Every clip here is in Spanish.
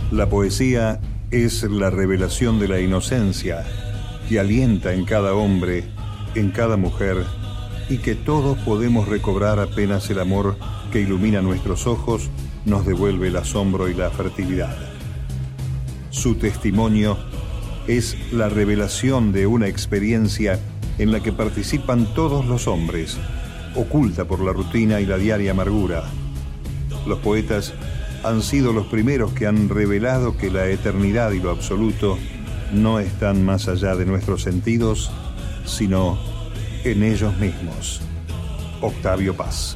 La poesía es la revelación de la inocencia que alienta en cada hombre, en cada mujer, y que todos podemos recobrar apenas el amor que ilumina nuestros ojos nos devuelve el asombro y la fertilidad. Su testimonio es la revelación de una experiencia en la que participan todos los hombres, oculta por la rutina y la diaria amargura. Los poetas han sido los primeros que han revelado que la eternidad y lo absoluto no están más allá de nuestros sentidos, sino en ellos mismos. Octavio Paz.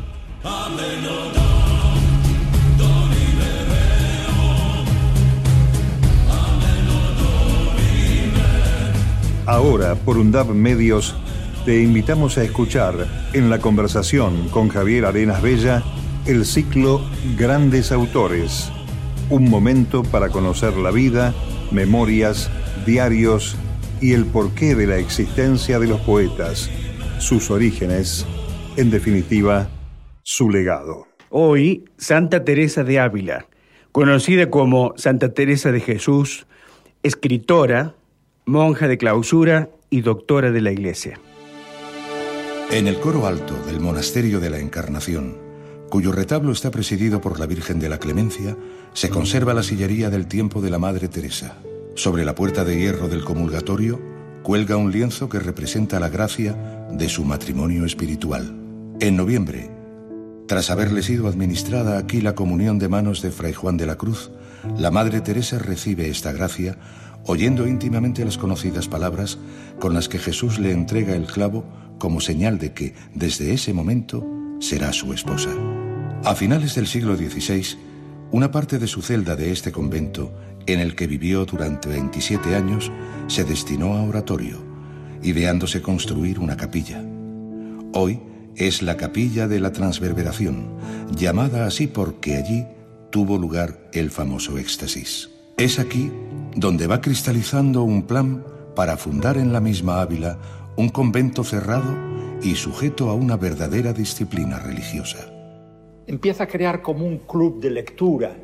Ahora, por UNDAB Medios, te invitamos a escuchar en la conversación con Javier Arenas Bella el ciclo Grandes Autores, un momento para conocer la vida, memorias, diarios y el porqué de la existencia de los poetas, sus orígenes, en definitiva, su legado. Hoy, Santa Teresa de Ávila, conocida como Santa Teresa de Jesús, escritora, monja de clausura y doctora de la Iglesia. En el coro alto del Monasterio de la Encarnación, cuyo retablo está presidido por la Virgen de la Clemencia, se conserva la sillería del tiempo de la Madre Teresa. Sobre la puerta de hierro del comulgatorio cuelga un lienzo que representa la gracia de su matrimonio espiritual. En noviembre, tras haberle sido administrada aquí la comunión de manos de Fray Juan de la Cruz, la Madre Teresa recibe esta gracia oyendo íntimamente las conocidas palabras con las que Jesús le entrega el clavo como señal de que, desde ese momento, será su esposa. A finales del siglo XVI, una parte de su celda de este convento, en el que vivió durante 27 años, se destinó a oratorio, ideándose construir una capilla. Hoy es la Capilla de la Transverberación, llamada así porque allí tuvo lugar el famoso éxtasis. Es aquí donde va cristalizando un plan para fundar en la misma Ávila un convento cerrado y sujeto a una verdadera disciplina religiosa. Empieza a crear como un club de lectura,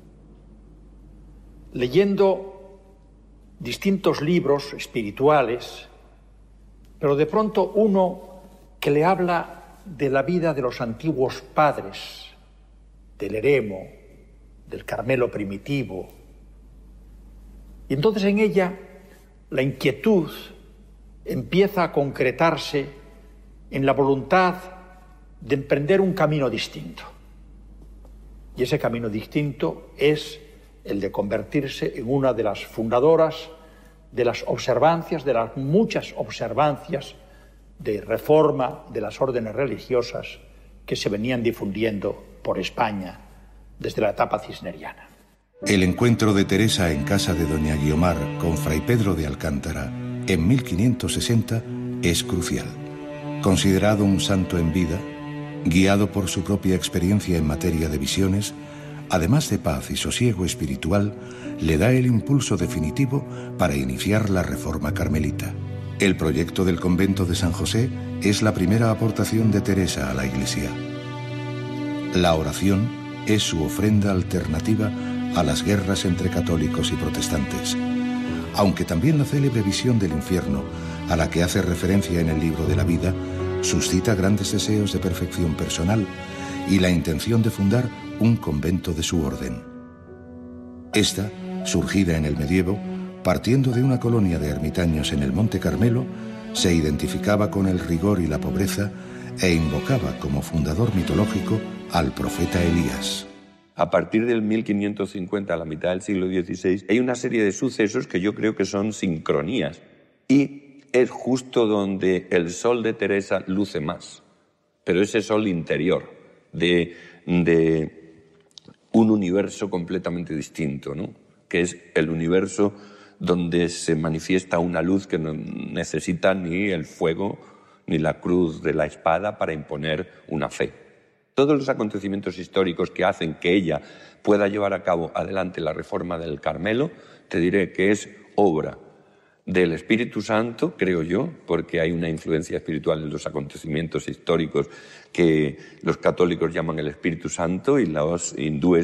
leyendo distintos libros espirituales, pero de pronto uno que le habla de la vida de los antiguos padres, del eremo, del Carmelo primitivo. Y entonces en ella la inquietud empieza a concretarse en la voluntad de emprender un camino distinto. Y ese camino distinto es el de convertirse en una de las fundadoras de las observancias, de las muchas observancias de reforma de las órdenes religiosas que se venían difundiendo por España desde la etapa cisneriana. El encuentro de Teresa en casa de doña Guiomar con Fray Pedro de Alcántara en 1560 es crucial. Considerado un santo en vida, guiado por su propia experiencia en materia de visiones, además de paz y sosiego espiritual, le da el impulso definitivo para iniciar la reforma carmelita. El proyecto del convento de San José es la primera aportación de Teresa a la Iglesia. La oración es su ofrenda alternativa a las guerras entre católicos y protestantes, aunque también la célebre visión del infierno, a la que hace referencia en el libro de la vida, suscita grandes deseos de perfección personal y la intención de fundar un convento de su orden. Esta, surgida en el medievo, partiendo de una colonia de ermitaños en el Monte Carmelo, se identificaba con el rigor y la pobreza e invocaba como fundador mitológico al profeta Elías. A partir del 1550, a la mitad del siglo XVI, hay una serie de sucesos que yo creo que son sincronías. Y es justo donde el sol de Teresa luce más. Pero ese sol interior, de un universo completamente distinto, ¿no? Que es el universo donde se manifiesta una luz que no necesita ni el fuego ni la cruz de la espada para imponer una fe. Todos los acontecimientos históricos que hacen que ella pueda llevar a cabo adelante la reforma del Carmelo, te diré que es obra del Espíritu Santo, creo yo, porque hay una influencia espiritual en los acontecimientos históricos que los católicos llaman el Espíritu Santo y los hindúes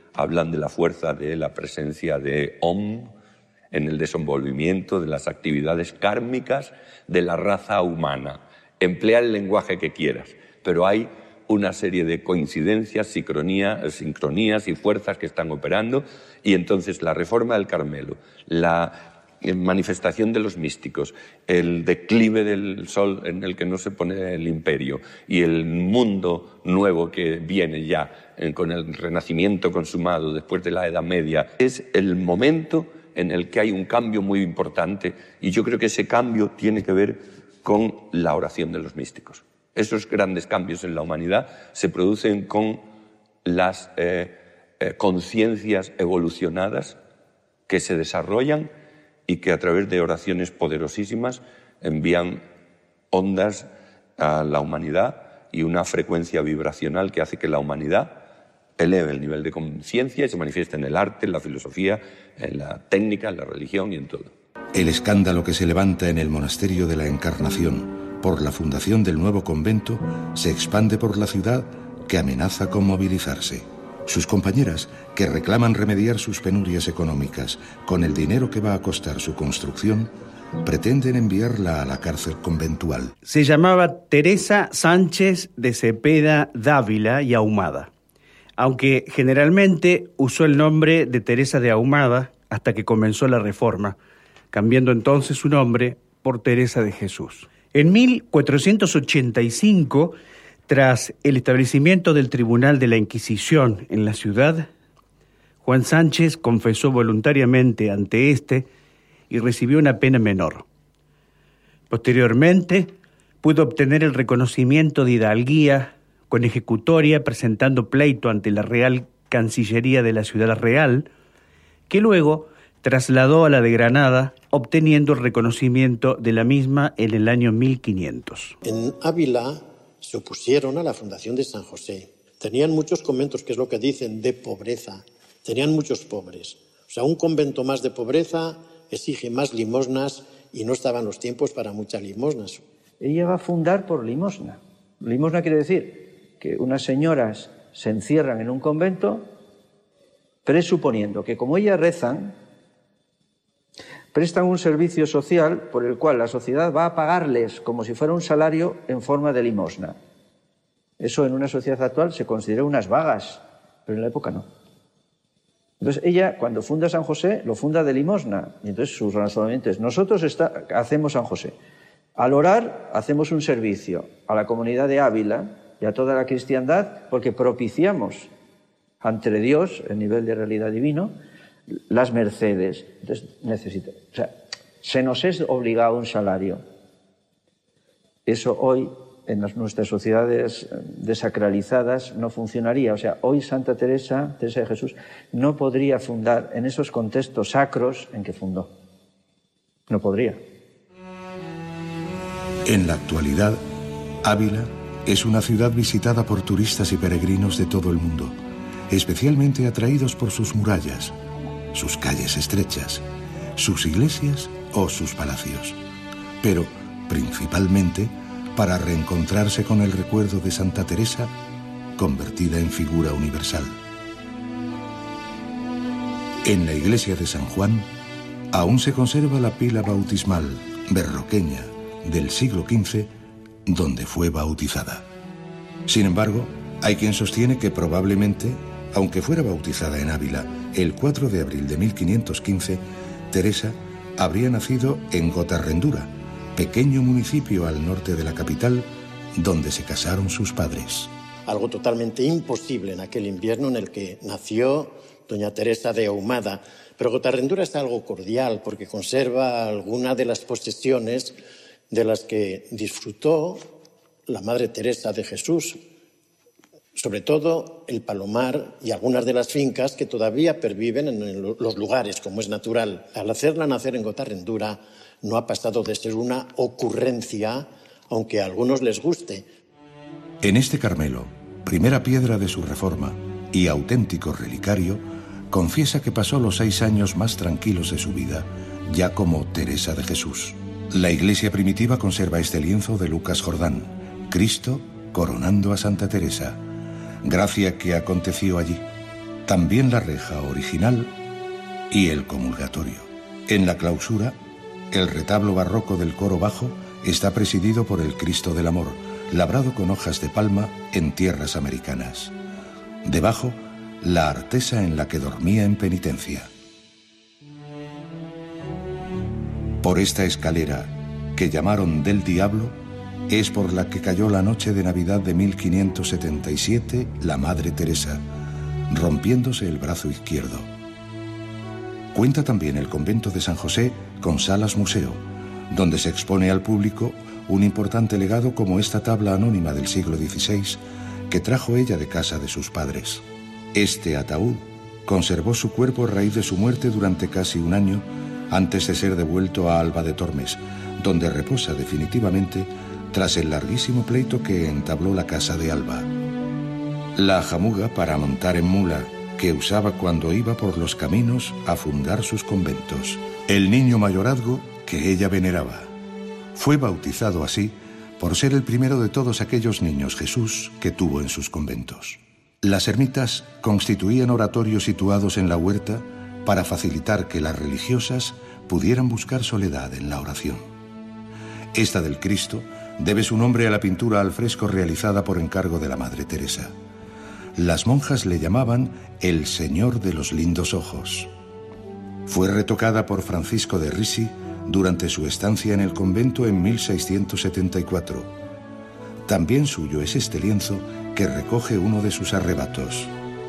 hablan de la fuerza de la presencia de Om en el desenvolvimiento de las actividades kármicas de la raza humana. Emplea el lenguaje que quieras, pero hay una serie de coincidencias, sincronías y fuerzas que están operando, y entonces la reforma del Carmelo, la manifestación de los místicos, el declive del sol en el que no se pone el imperio y el mundo nuevo que viene ya con el renacimiento consumado después de la Edad Media, es el momento en el que hay un cambio muy importante, y yo creo que ese cambio tiene que ver con la oración de los místicos. Esos grandes cambios en la humanidad se producen con las conciencias evolucionadas que se desarrollan y que a través de oraciones poderosísimas envían ondas a la humanidad y una frecuencia vibracional que hace que la humanidad eleve el nivel de conciencia y se manifieste en el arte, en la filosofía, en la técnica, en la religión y en todo. El escándalo que se levanta en el Monasterio de la Encarnación por la fundación del nuevo convento se expande por la ciudad, que amenaza con movilizarse. Sus compañeras, que reclaman remediar sus penurias económicas con el dinero que va a costar su construcción, pretenden enviarla a la cárcel conventual. Se llamaba Teresa Sánchez de Cepeda Dávila y Ahumada, aunque generalmente usó el nombre de Teresa de Ahumada hasta que comenzó la Reforma, cambiando entonces su nombre por Teresa de Jesús. En 1485, tras el establecimiento del Tribunal de la Inquisición en la ciudad, Juan Sánchez confesó voluntariamente ante éste y recibió una pena menor. Posteriormente, pudo obtener el reconocimiento de hidalguía con ejecutoria presentando pleito ante la Real Cancillería de la Ciudad Real, que luego trasladó a la de Granada, obteniendo el reconocimiento de la misma en el año 1500. En Ávila se opusieron a la fundación de San José. Tenían muchos conventos, que es lo que dicen, de pobreza. Tenían muchos pobres. O sea, un convento más de pobreza exige más limosnas y no estaban los tiempos para muchas limosnas. Ella va a fundar por limosna. Limosna quiere decir que unas señoras se encierran en un convento presuponiendo que como ellas rezan, prestan un servicio social por el cual la sociedad va a pagarles como si fuera un salario en forma de limosna. Eso en una sociedad actual se considera unas vagas, pero en la época no. Entonces ella, cuando funda San José, lo funda de limosna. Y entonces su razonamiento es, nosotros hacemos San José. Al orar hacemos un servicio a la comunidad de Ávila y a toda la cristiandad porque propiciamos ante Dios, el nivel de realidad divino, las mercedes. Entonces se nos es obligado un salario. Eso hoy, en nuestras sociedades desacralizadas, no funcionaría. O sea, hoy Santa Teresa de Jesús, no podría fundar en esos contextos sacros en que fundó. No podría. En la actualidad, Ávila es una ciudad visitada por turistas y peregrinos de todo el mundo, especialmente atraídos por sus murallas, sus calles estrechas, sus iglesias o sus palacios, pero principalmente para reencontrarse con el recuerdo de Santa Teresa, convertida en figura universal. En la iglesia de San Juan aún se conserva la pila bautismal berroqueña del siglo XV donde fue bautizada. Sin embargo, hay quien sostiene que probablemente, aunque fuera bautizada en Ávila el 4 de abril de 1515, Teresa habría nacido en Gotarrendura, pequeño municipio al norte de la capital, donde se casaron sus padres. Algo totalmente imposible en aquel invierno en el que nació doña Teresa de Ahumada. Pero Gotarrendura es algo cordial porque conserva algunas de las posesiones de las que disfrutó la Madre Teresa de Jesús, sobre todo el Palomar y algunas de las fincas que todavía perviven en los lugares, como es natural. Al hacerla nacer en Gotarrendura, no ha pasado de ser una ocurrencia, aunque a algunos les guste. En este Carmelo, primera piedra de su reforma y auténtico relicario, confiesa que pasó los 6 años más tranquilos de su vida, ya como Teresa de Jesús. La iglesia primitiva conserva este lienzo de Lucas Jordán, Cristo coronando a Santa Teresa, gracia que aconteció allí, también la reja original y el comulgatorio. En la clausura, el retablo barroco del coro bajo está presidido por el Cristo del Amor, labrado con hojas de palma en tierras americanas. Debajo, la artesa en la que dormía en penitencia. Por esta escalera, que llamaron del diablo, es por la que cayó la noche de Navidad de 1577 la Madre Teresa, rompiéndose el brazo izquierdo. Cuenta también el convento de San José con salas museo, donde se expone al público un importante legado como esta tabla anónima del siglo XVI que trajo ella de casa de sus padres. Este ataúd conservó su cuerpo a raíz de su muerte durante casi un año antes de ser devuelto a Alba de Tormes, donde reposa definitivamente tras el larguísimo pleito que entabló la casa de Alba. La jamuga para montar en mula que usaba cuando iba por los caminos a fundar sus conventos. El niño mayorazgo que ella veneraba. Fue bautizado así por ser el primero de todos aquellos niños Jesús que tuvo en sus conventos. Las ermitas constituían oratorios situados en la huerta para facilitar que las religiosas pudieran buscar soledad en la oración. Esta del Cristo debe su nombre a la pintura al fresco realizada por encargo de la Madre Teresa. Las monjas le llamaban el Señor de los lindos ojos. Fue retocada por Francisco de Risi durante su estancia en el convento en 1674. También suyo es este lienzo que recoge uno de sus arrebatos.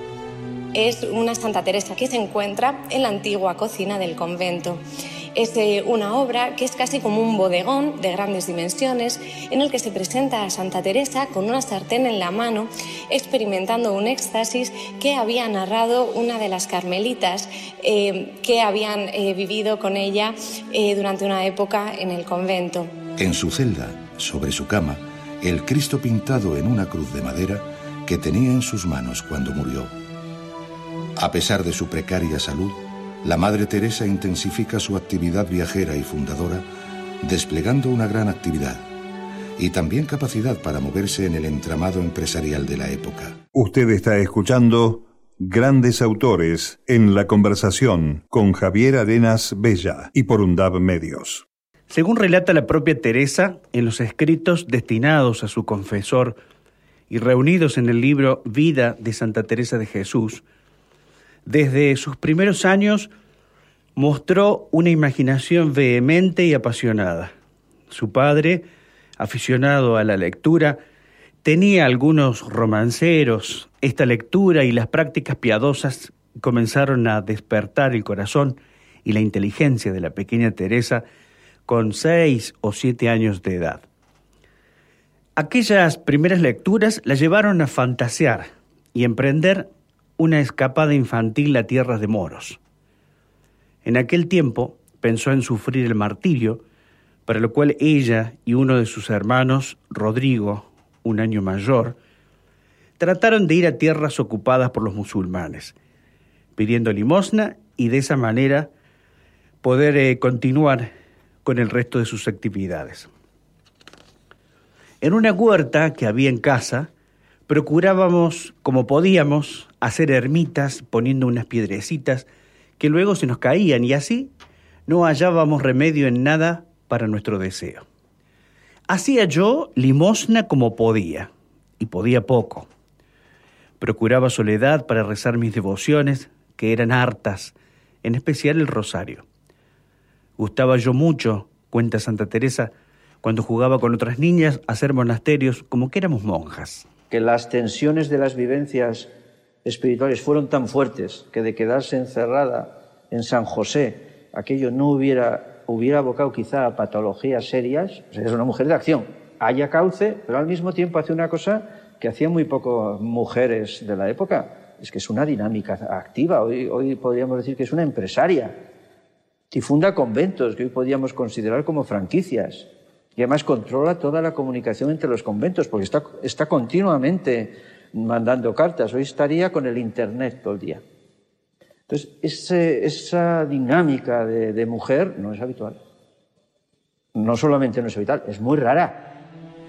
Es una Santa Teresa que se encuentra en la antigua cocina del convento. Es una obra que es casi como un bodegón de grandes dimensiones en el que se presenta a Santa Teresa con una sartén en la mano experimentando un éxtasis que había narrado una de las carmelitas que habían vivido con ella durante una época en el convento. En su celda, sobre su cama, el Cristo pintado en una cruz de madera que tenía en sus manos cuando murió. A pesar de su precaria salud, la Madre Teresa intensifica su actividad viajera y fundadora, desplegando una gran actividad y también capacidad para moverse en el entramado empresarial de la época. Usted está escuchando Grandes Autores en la conversación con Javier Arenas Bella y por UNDAB Medios. Según relata la propia Teresa, en los escritos destinados a su confesor y reunidos en el libro Vida de Santa Teresa de Jesús, desde sus primeros años mostró una imaginación vehemente y apasionada. Su padre, aficionado a la lectura, tenía algunos romanceros. Esta lectura y las prácticas piadosas comenzaron a despertar el corazón y la inteligencia de la pequeña Teresa con 6 o 7 años de edad. Aquellas primeras lecturas la llevaron a fantasear y emprender una escapada infantil a tierras de moros. En aquel tiempo pensó en sufrir el martirio, para lo cual ella y uno de sus hermanos, Rodrigo, un año mayor, trataron de ir a tierras ocupadas por los musulmanes, pidiendo limosna y de esa manera poder continuar con el resto de sus actividades. En una huerta que había en casa, procurábamos, como podíamos, hacer ermitas poniendo unas piedrecitas que luego se nos caían y así no hallábamos remedio en nada para nuestro deseo. Hacía yo limosna como podía, y podía poco. Procuraba soledad para rezar mis devociones, que eran hartas, en especial el rosario. Gustaba yo mucho, cuenta Santa Teresa, cuando jugaba con otras niñas a hacer monasterios como que éramos monjas. Que las tensiones de las vivencias espirituales fueron tan fuertes que de quedarse encerrada en San José, aquello no hubiera abocado quizá a patologías serias. O sea, es una mujer de acción, haya cauce, pero al mismo tiempo hace una cosa que hacían muy pocas mujeres de la época, es que es una dinámica activa. Hoy podríamos decir que es una empresaria y funda conventos que hoy podríamos considerar como franquicias. Y además controla toda la comunicación entre los conventos, porque está continuamente mandando cartas. Hoy estaría con el Internet todo el día. Entonces, esa dinámica de mujer no es habitual. No solamente no es habitual, es muy rara.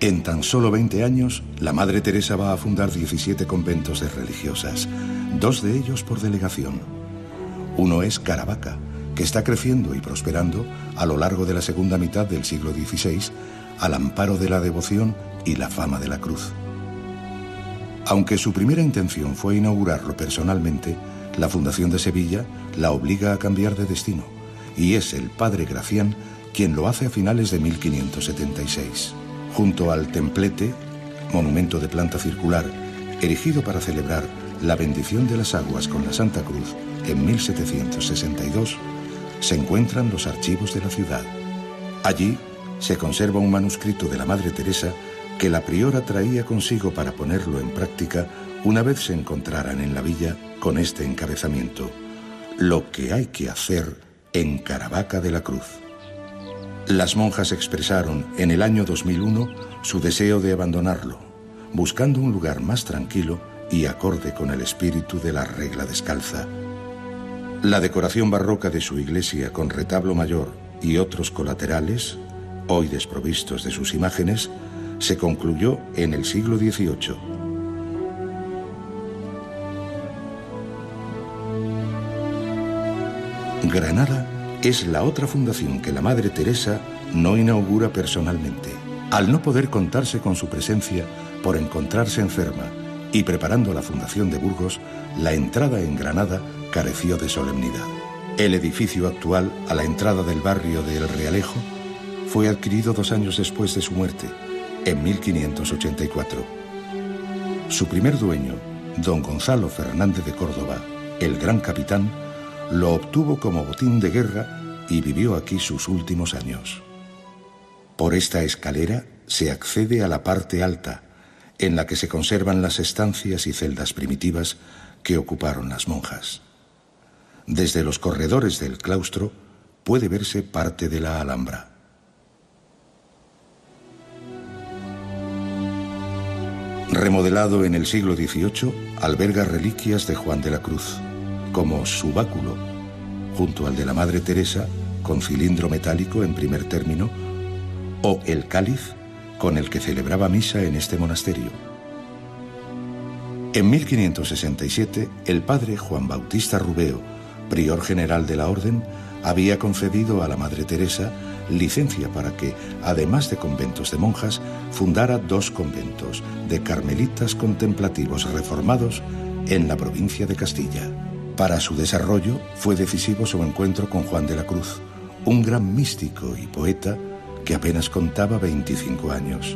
En tan solo 20 años, la Madre Teresa va a fundar 17 conventos de religiosas, 2 de ellos por delegación. Uno es Caravaca, que está creciendo y prosperando a lo largo de la segunda mitad del siglo XVI, al amparo de la devoción y la fama de la cruz. Aunque su primera intención fue inaugurarlo personalmente, la Fundación de Sevilla la obliga a cambiar de destino, y es el padre Gracián quien lo hace a finales de 1576. Junto al templete, monumento de planta circular, erigido para celebrar la bendición de las aguas con la Santa Cruz en 1762, se encuentran los archivos de la ciudad. Allí se conserva un manuscrito de la Madre Teresa que la priora traía consigo para ponerlo en práctica una vez se encontraran en la villa con este encabezamiento: lo que hay que hacer en Caravaca de la Cruz. Las monjas expresaron en el año 2001 su deseo de abandonarlo, buscando un lugar más tranquilo y acorde con el espíritu de la regla descalza. La decoración barroca de su iglesia con retablo mayor y otros colaterales, hoy desprovistos de sus imágenes, se concluyó en el siglo XVIII. Granada es la otra fundación que la Madre Teresa no inaugura personalmente. Al no poder contarse con su presencia por encontrarse enferma y preparando la fundación de Burgos, la entrada en Granada careció de solemnidad. El edificio actual, a la entrada del barrio de El Realejo, fue adquirido 2 años después de su muerte, en 1584. Su primer dueño, don Gonzalo Fernández de Córdoba, el gran capitán, lo obtuvo como botín de guerra y vivió aquí sus últimos años. Por esta escalera se accede a la parte alta, en la que se conservan las estancias y celdas primitivas que ocuparon las monjas. Desde los corredores del claustro puede verse parte de la Alhambra. Remodelado en el siglo XVIII, alberga reliquias de Juan de la Cruz, como su báculo, junto al de la Madre Teresa, con cilindro metálico en primer término, o el cáliz con el que celebraba misa en este monasterio. En 1567, el padre Juan Bautista Rubeo, prior general de la orden, había concedido a la Madre Teresa licencia para que, además de conventos de monjas, fundara 2 conventos de carmelitas contemplativos reformados en la provincia de Castilla. Para su desarrollo fue decisivo su encuentro con Juan de la Cruz, un gran místico y poeta que apenas contaba 25 años.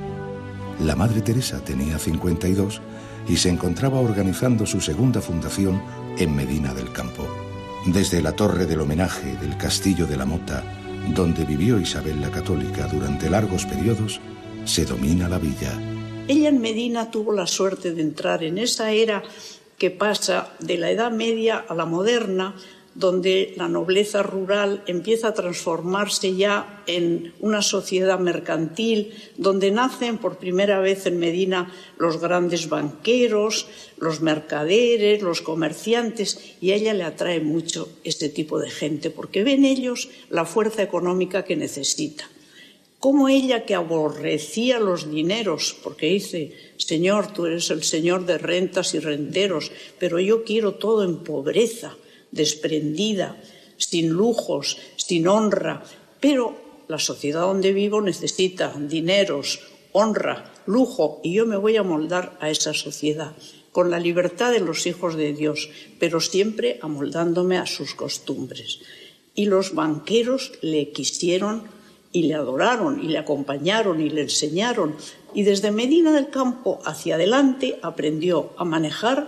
La Madre Teresa tenía 52 y se encontraba organizando su segunda fundación en Medina del Campo. Desde la torre del homenaje del Castillo de la Mota, donde vivió Isabel la Católica durante largos periodos, se domina la villa. Ella en Medina tuvo la suerte de entrar en esa era que pasa de la Edad Media a la moderna, donde la nobleza rural empieza a transformarse ya en una sociedad mercantil, donde nacen por primera vez en Medina los grandes banqueros, los mercaderes, los comerciantes, y a ella le atrae mucho este tipo de gente, porque ven ellos la fuerza económica que necesita. Como ella, que aborrecía los dineros, porque dice: Señor, tú eres el Señor de rentas y renteros, pero yo quiero todo en pobreza, desprendida, sin lujos, sin honra. Pero la sociedad donde vivo necesita dineros, honra, lujo, y yo me voy a moldar a esa sociedad, con la libertad de los hijos de Dios, pero siempre amoldándome a sus costumbres. Y los banqueros le quisieron y le adoraron y le acompañaron y le enseñaron. Y desde Medina del Campo hacia adelante aprendió a manejar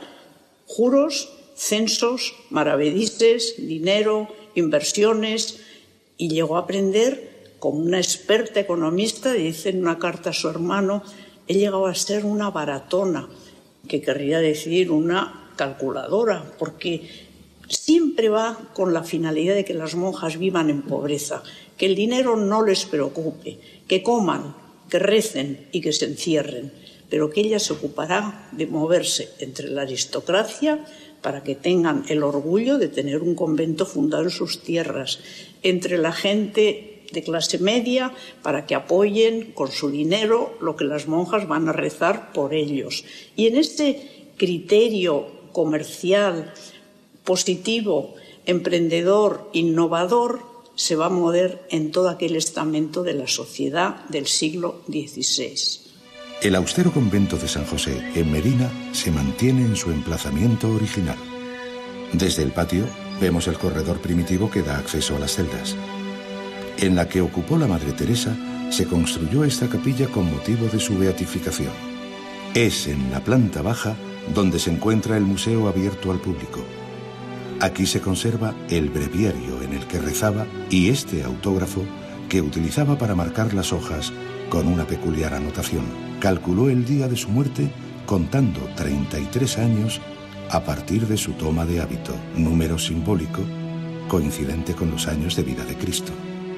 juros, censos, maravedises, dinero, inversiones, y llegó a aprender como una experta economista. Dice en una carta a su hermano: he llegado a ser una baratona, que querría decir una calculadora, porque siempre va con la finalidad de que las monjas vivan en pobreza, que el dinero no les preocupe, que coman, que recen y que se encierren, pero que ella se ocupará de moverse entre la aristocracia para que tengan el orgullo de tener un convento fundado en sus tierras, entre la gente de clase media para que apoyen con su dinero lo que las monjas van a rezar por ellos. Y en este criterio comercial, positivo, emprendedor, innovador, se va a mover en todo aquel estamento de la sociedad del siglo XVI. El austero convento de San José, en Medina, se mantiene en su emplazamiento original. Desde el patio vemos el corredor primitivo que da acceso a las celdas. En la que ocupó la Madre Teresa, se construyó esta capilla con motivo de su beatificación. Es en la planta baja donde se encuentra el museo abierto al público. Aquí se conserva el breviario en el que rezaba y este autógrafo que utilizaba para marcar las hojas con una peculiar anotación. Calculó el día de su muerte contando 33 años a partir de su toma de hábito, número simbólico coincidente con los años de vida de Cristo.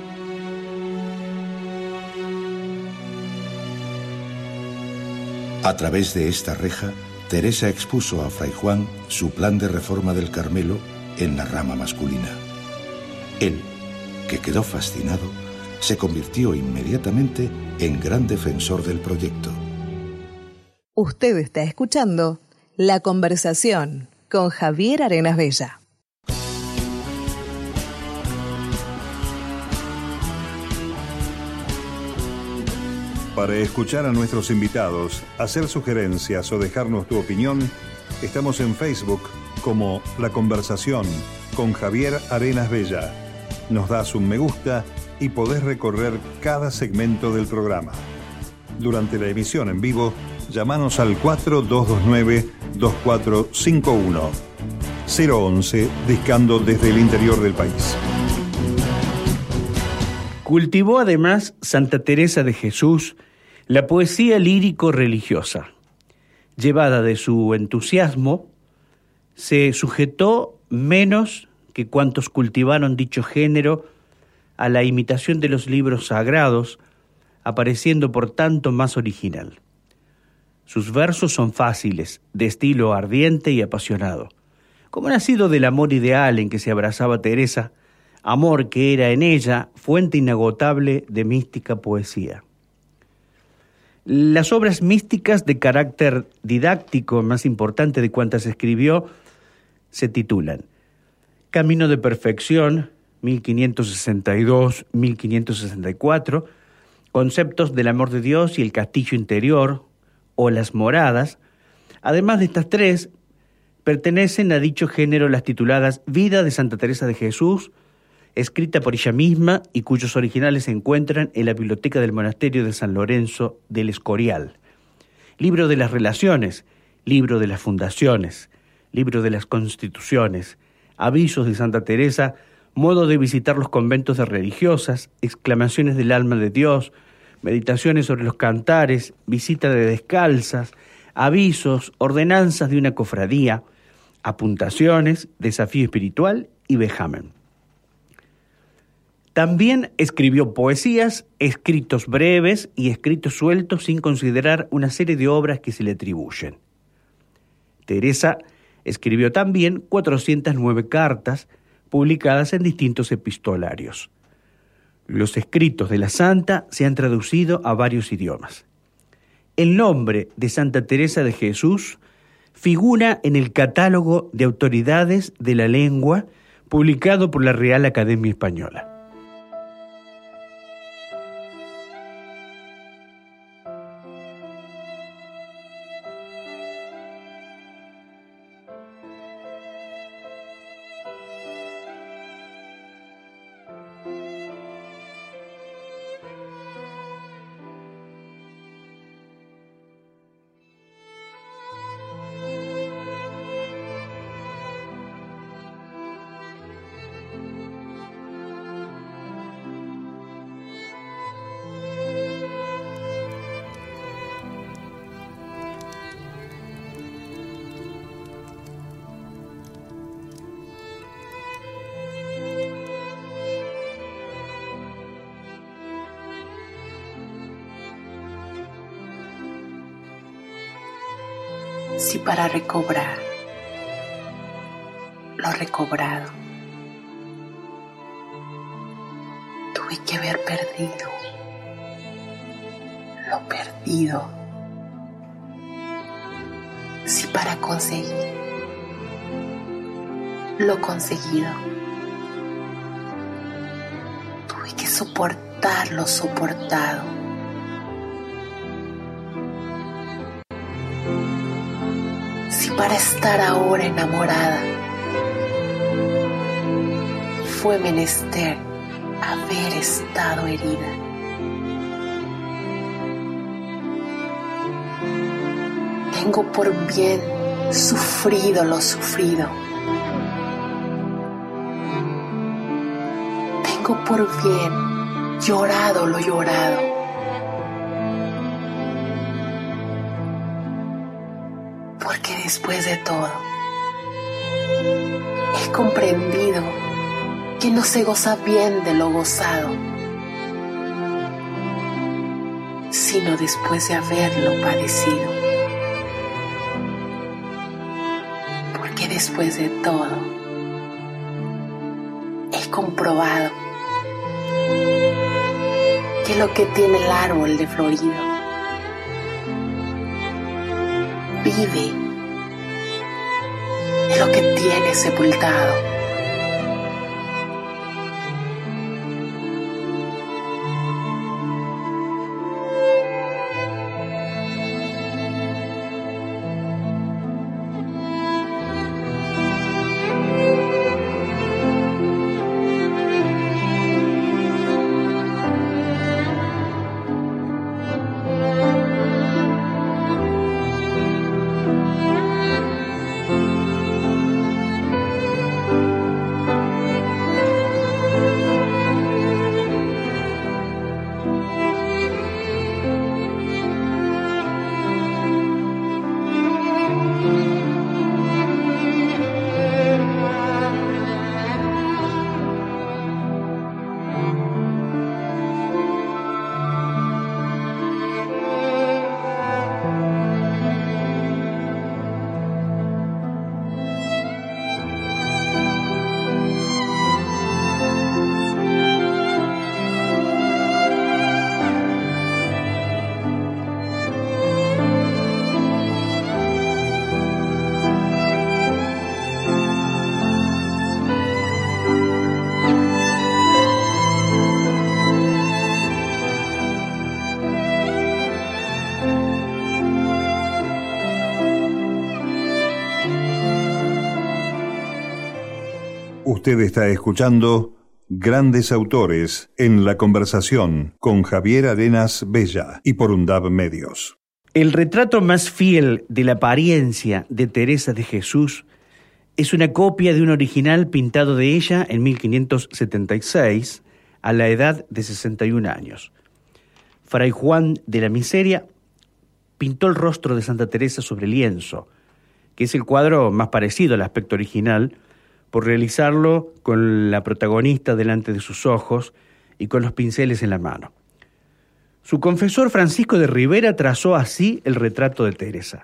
A través de esta reja, Teresa expuso a Fray Juan su plan de reforma del Carmelo en la rama masculina. Él, que quedó fascinado, se convirtió inmediatamente en gran defensor del proyecto. Usted está escuchando La Conversación con Javier Arenas Bella. Para escuchar a nuestros invitados, hacer sugerencias o dejarnos tu opinión, estamos en Facebook como La Conversación con Javier Arenas Bella. Nos das un me gusta y podés recorrer cada segmento del programa. Durante la emisión en vivo, llamanos al 4229-2451. 011, discando desde el interior del país. Cultivó además Santa Teresa de Jesús la poesía lírico-religiosa. Llevada de su entusiasmo, se sujetó menos que cuantos cultivaron dicho género a la imitación de los libros sagrados, apareciendo por tanto más original. Sus versos son fáciles, de estilo ardiente y apasionado, como nacido del amor ideal en que se abrazaba Teresa, amor que era en ella fuente inagotable de mística poesía. Las obras místicas de carácter didáctico más importante de cuantas escribió se titulan Camino de Perfección, 1562-1564, Conceptos del amor de Dios y el castillo interior, o Las moradas. Además de estas tres, pertenecen a dicho género las tituladas Vida de Santa Teresa de Jesús, escrita por ella misma y cuyos originales se encuentran en la biblioteca del monasterio de San Lorenzo del Escorial. Libro de las relaciones, libro de las fundaciones, libro de las constituciones, avisos de Santa Teresa, modo de visitar los conventos de religiosas, exclamaciones del alma de Dios, meditaciones sobre los cantares, visita de descalzas, avisos, ordenanzas de una cofradía, apuntaciones, desafío espiritual y vejamen. También escribió poesías, escritos breves y escritos sueltos sin considerar una serie de obras que se le atribuyen. Teresa escribió también 409 cartas publicadas en distintos epistolarios. Los escritos de la santa se han traducido a varios idiomas. El nombre de Santa Teresa de Jesús figura en el Catálogo de Autoridades de la Lengua publicado por la Real Academia Española. Si para recobrar lo recobrado tuve que haber perdido lo perdido. Si para conseguir lo conseguido, tuve que soportar lo soportado. Si para estar ahora enamorada fue menester haber estado herida, tengo por bien sufrido lo sufrido. Tengo por bien llorado lo llorado. Porque después de todo, he comprendido que no se goza bien de lo gozado, sino después de haberlo padecido. Porque después de todo, he comprobado que lo que tiene el árbol de florido vive de lo que tiene sepultado. Usted está escuchando Grandes Autores en la conversación con Javier Arenas Bella y por UNDAB Medios. El retrato más fiel de la apariencia de Teresa de Jesús es una copia de un original pintado de ella en 1576, a la edad de 61 años. Fray Juan de la Miseria pintó el rostro de Santa Teresa sobre lienzo, que es el cuadro más parecido al aspecto original, por realizarlo con la protagonista delante de sus ojos y con los pinceles en la mano. Su confesor Francisco de Rivera trazó así el retrato de Teresa.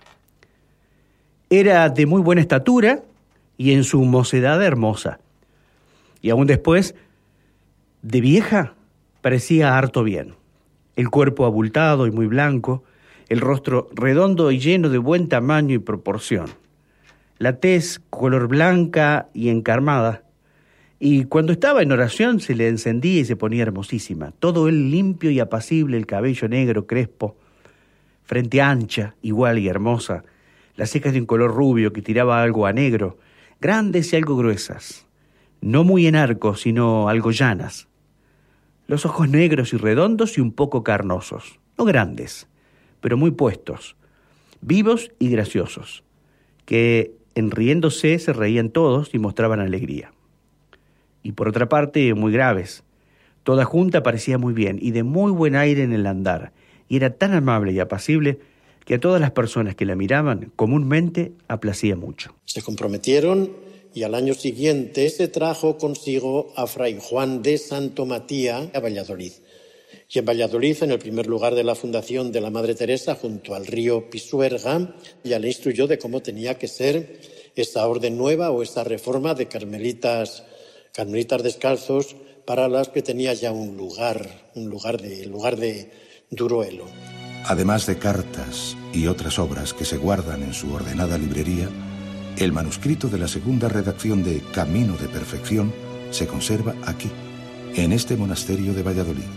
Era de muy buena estatura y en su mocedad hermosa, y aún después, de vieja, parecía harto bien. El cuerpo abultado y muy blanco, el rostro redondo y lleno de buen tamaño y proporción. La tez color blanca y encarmada, y cuando estaba en oración se le encendía y se ponía hermosísima. Todo él limpio y apacible, el cabello negro crespo, frente ancha, igual y hermosa, las cejas de un color rubio que tiraba algo a negro, grandes y algo gruesas, no muy en arco, sino algo llanas. Los ojos negros y redondos y un poco carnosos, no grandes, pero muy puestos, vivos y graciosos, que en riéndose se reían todos y mostraban alegría. Y por otra parte, muy graves. Toda junta parecía muy bien y de muy buen aire en el andar, y era tan amable y apacible que a todas las personas que la miraban comúnmente aplacía mucho. Se comprometieron y al año siguiente se trajo consigo a Fray Juan de Santo Matías a Valladolid. Y en Valladolid, en el primer lugar de la fundación de la Madre Teresa, junto al río Pisuerga, ya le instruyó de cómo tenía que ser esa orden nueva o esa reforma de carmelitas descalzos para las que tenía ya un lugar de Duruelo. Además de cartas y otras obras que se guardan en su ordenada librería, el manuscrito de la segunda redacción de Camino de Perfección se conserva aquí, en este monasterio de Valladolid.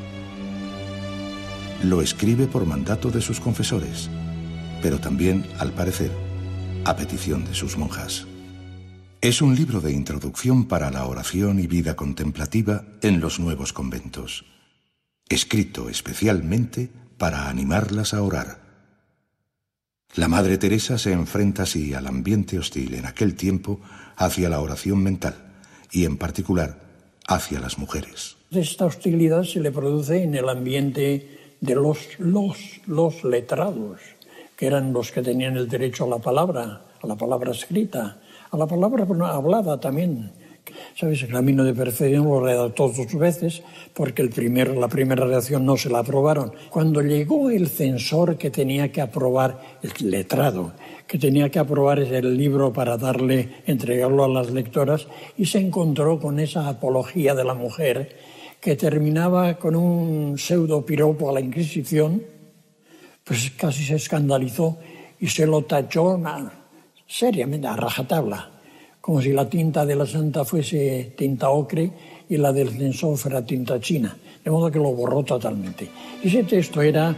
Lo escribe por mandato de sus confesores, pero también, al parecer, a petición de sus monjas. Es un libro de introducción para la oración y vida contemplativa en los nuevos conventos, escrito especialmente para animarlas a orar. La Madre Teresa se enfrenta así al ambiente hostil en aquel tiempo hacia la oración mental y, en particular, hacia las mujeres. Esta hostilidad se le produce en el ambiente de los letrados, que eran los que tenían el derecho a la palabra escrita, a la palabra hablada también. ¿Sabes? El Camino de Perfección lo redactó 2 veces porque la primera redacción no se la aprobaron. Cuando llegó el censor que tenía que aprobar, el letrado, que tenía que aprobar el libro para entregarlo a las lectoras, y se encontró con esa apología de la mujer que terminaba con un pseudo piropo a la Inquisición, pues casi se escandalizó y se lo tachó seriamente, a rajatabla, como si la tinta de la santa fuese tinta ocre y la del censor fuera tinta china, de modo que lo borró totalmente. Ese texto era: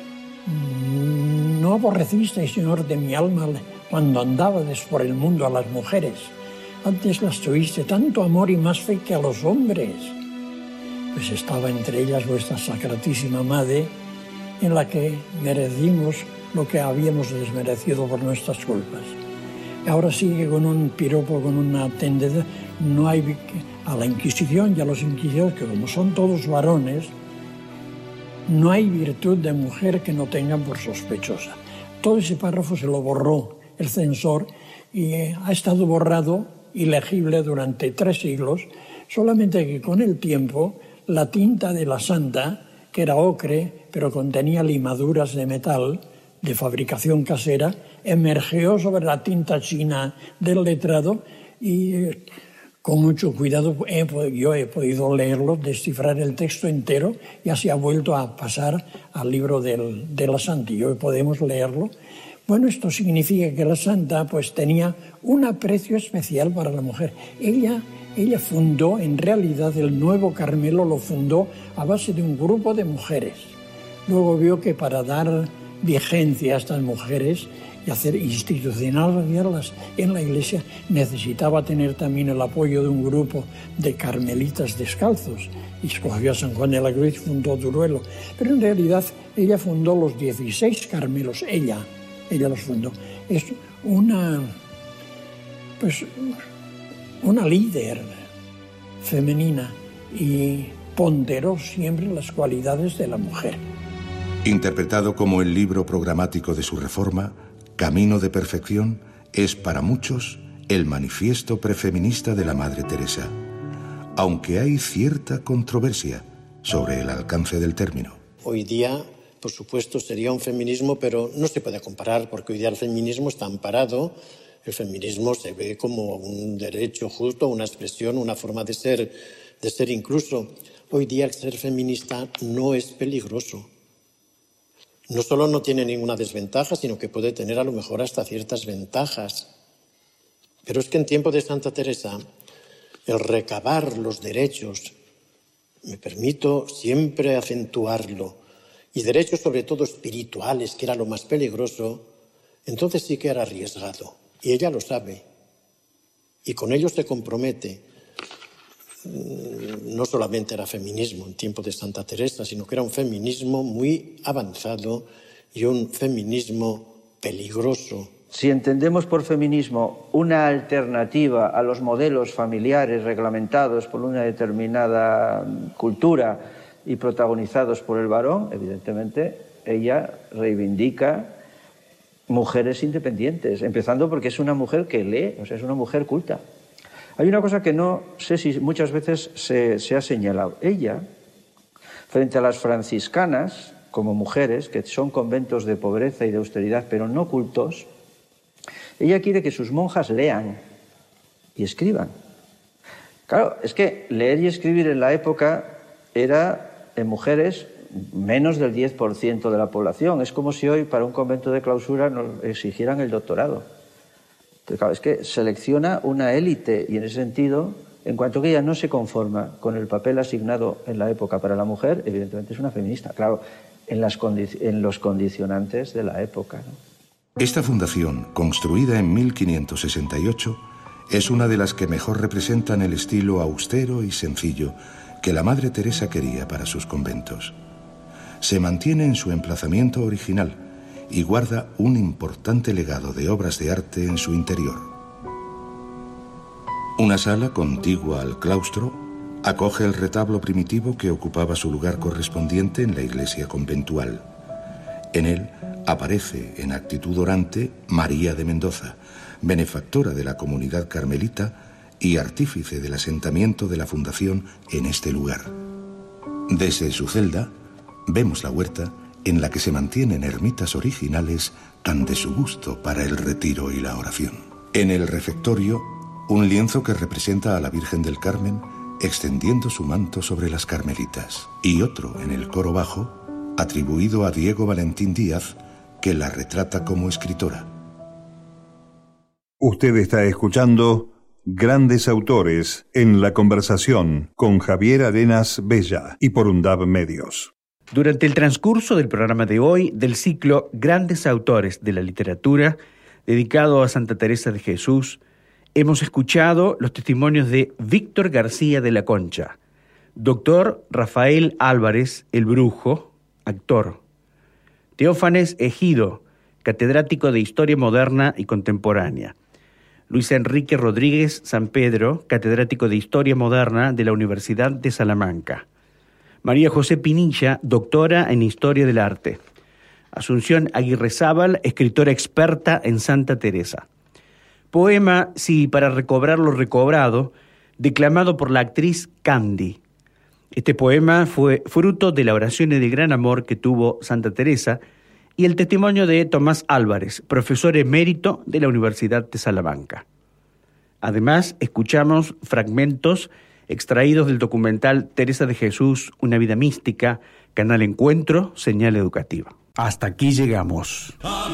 no aborrecisteis, Señor de mi alma, cuando andabades por el mundo a las mujeres, antes las tuviste tanto amor y más fe que a los hombres. Pues estaba entre ellas vuestra Sacratísima Madre, en la que merecimos lo que habíamos desmerecido por nuestras culpas. Ahora sigue con un piropo, con una tendencia. No hay a la Inquisición y a los inquisidores, que como son todos varones, no hay virtud de mujer que no tengan por sospechosa. Todo ese párrafo se lo borró el censor y ha estado borrado, ilegible, durante 3 siglos, solamente que con el tiempo la tinta de la santa, que era ocre, pero contenía limaduras de metal, de fabricación casera, emergió sobre la tinta china del letrado y con mucho cuidado yo he podido leerlo, descifrar el texto entero, ya se ha vuelto a pasar al libro de la santa y hoy podemos leerlo. Bueno, esto significa que la santa pues tenía un aprecio especial para la mujer. Ella fundó, en realidad, el Nuevo Carmelo lo fundó a base de un grupo de mujeres. Luego vio que para dar vigencia a estas mujeres y hacer institucionalizarlas en la Iglesia necesitaba tener también el apoyo de un grupo de carmelitas descalzos, y escogió a San Juan de la Cruz y fundó Duruelo. Pero en realidad ella fundó los 16 Carmelos, ella los fundó. Es una líder femenina y ponderó siempre las cualidades de la mujer. Interpretado como el libro programático de su reforma, Camino de Perfección es para muchos el manifiesto prefeminista de la Madre Teresa, aunque hay cierta controversia sobre el alcance del término. Hoy día, por supuesto, sería un feminismo, pero no se puede comparar porque hoy día el feminismo está amparado. El feminismo se ve como un derecho justo, una expresión, una forma de ser incluso. Hoy día el ser feminista no es peligroso. No solo no tiene ninguna desventaja, sino que puede tener a lo mejor hasta ciertas ventajas. Pero es que en tiempo de Santa Teresa, el recabar los derechos, me permito siempre acentuarlo, y derechos sobre todo espirituales, que era lo más peligroso, entonces sí que era arriesgado. Y ella lo sabe. Y con ello se compromete. No solamente era feminismo en tiempo de Santa Teresa, sino que era un feminismo muy avanzado y un feminismo peligroso. Si entendemos por feminismo una alternativa a los modelos familiares reglamentados por una determinada cultura y protagonizados por el varón, evidentemente ella reivindica mujeres independientes, empezando porque es una mujer que lee, o sea, es una mujer culta. Hay una cosa que no sé si muchas veces se ha señalado. Ella, frente a las franciscanas, como mujeres, que son conventos de pobreza y de austeridad, pero no cultos, ella quiere que sus monjas lean y escriban. Claro, es que leer y escribir en la época era, en mujeres, menos del 10% de la población. Es como si hoy para un convento de clausura nos exigieran el doctorado. Entonces, claro, es que selecciona una élite y en ese sentido, en cuanto que ella no se conforma con el papel asignado en la época para la mujer, evidentemente es una feminista. Claro, en los condicionantes de la época, ¿no? Esta fundación, construida en 1568, es una de las que mejor representan el estilo austero y sencillo que la Madre Teresa quería para sus conventos. Se mantiene en su emplazamiento original y guarda un importante legado de obras de arte en su interior. Una sala contigua al claustro acoge el retablo primitivo que ocupaba su lugar correspondiente en la iglesia conventual. En él aparece en actitud orante María de Mendoza, benefactora de la comunidad carmelita y artífice del asentamiento de la fundación en este lugar. Desde su celda vemos la huerta en la que se mantienen ermitas originales tan de su gusto para el retiro y la oración. En el refectorio, un lienzo que representa a la Virgen del Carmen extendiendo su manto sobre las carmelitas, y otro en el coro bajo, atribuido a Diego Valentín Díaz, que la retrata como escritora. Usted está escuchando Grandes Autores en la conversación con Javier Arenas Bella y por UNDAB Medios. Durante el transcurso del programa de hoy, del ciclo Grandes Autores de la Literatura, dedicado a Santa Teresa de Jesús, hemos escuchado los testimonios de Víctor García de la Concha, Dr. Rafael Álvarez, el Brujo, actor, Teófanes Ejido, catedrático de Historia Moderna y Contemporánea, Luis Enrique Rodríguez San Pedro, catedrático de Historia Moderna de la Universidad de Salamanca, María José Pinilla, doctora en Historia del Arte, Asunción Aguirrezábal, escritora experta en Santa Teresa. Poema Sí, para recobrar lo recobrado, declamado por la actriz Candy. Este poema fue fruto de la oración y de gran amor que tuvo Santa Teresa y el testimonio de Tomás Álvarez, profesor emérito de la Universidad de Salamanca. Además, escuchamos fragmentos extraídos del documental Teresa de Jesús, una vida mística, Canal Encuentro, señal educativa. Hasta aquí llegamos.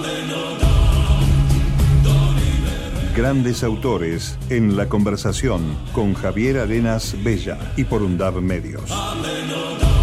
Grandes Autores en la conversación con Javier Arenas Bella y por UNDAB Medios.